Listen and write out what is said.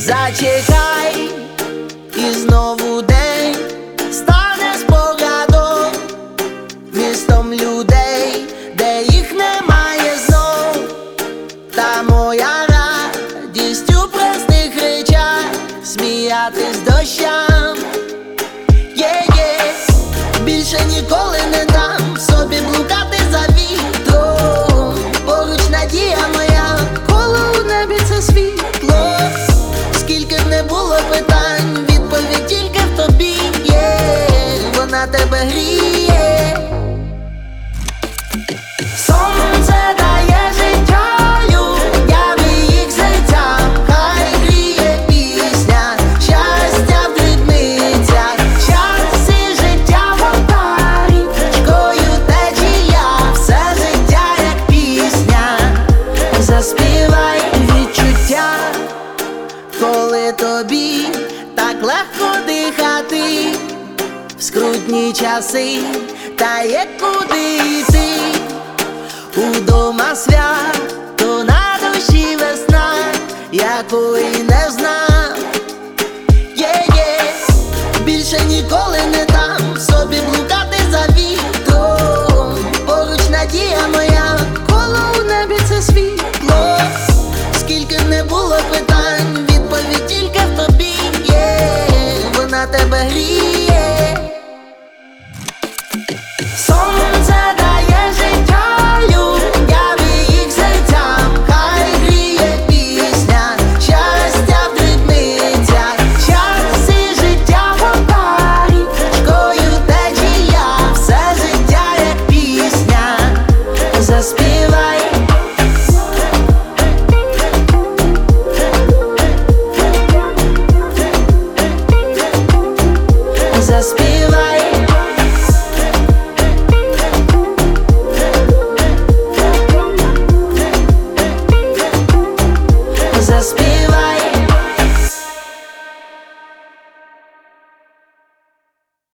Зачекай, і знову день стане спогадом, містом людей, де їх немає знов. Та моя радість у простих речах, сміятись дощам. Більше ніколи не дам собі блукати за вітром. Поруч надія моя, коло у небі це світло. Скільки б не було питань, відповідь тільки в тобі є. Вона тебе гріє. Сонце дає життя людям і їх серцям. Хай гріє пісня, щастя в дрібницях. Час і життя вода річкою течія. Все життя як пісня, заспівай відчуття. Коли тобі так легко дихати в скрутні часи, та є куди йти. Удома свято, на душі весна, якої не знав. Більше ніколи не дам собі блукати